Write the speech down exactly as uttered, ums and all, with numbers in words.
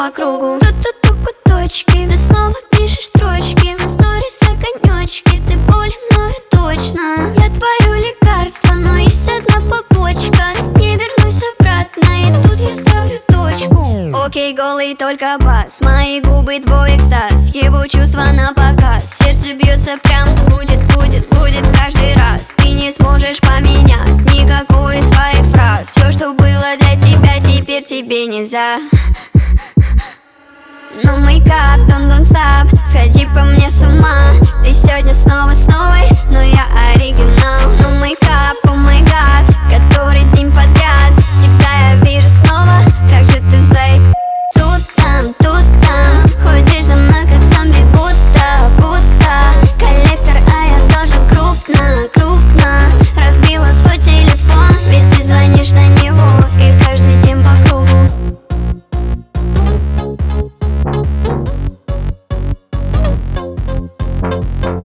по кругу. Тут-тут точки, ты снова пишешь строчки на сторис огонечки. Ты болен, но и точно я твое лекарство, но есть одна побочка. Не вернусь обратно, и тут я ставлю точку. Окей, голый только бас, мои губы твой экстаз, его чувства на показ. Сердце бьется прям, будет, будет, будет каждый раз. Ты не сможешь поменять никакую из своих фраз. Все, что было для тебя, теперь тебе нельзя. No makeup, don't, don't stop, сходи по мне с ума. Ты сегодня снова с новой, но я оригинал. No makeup,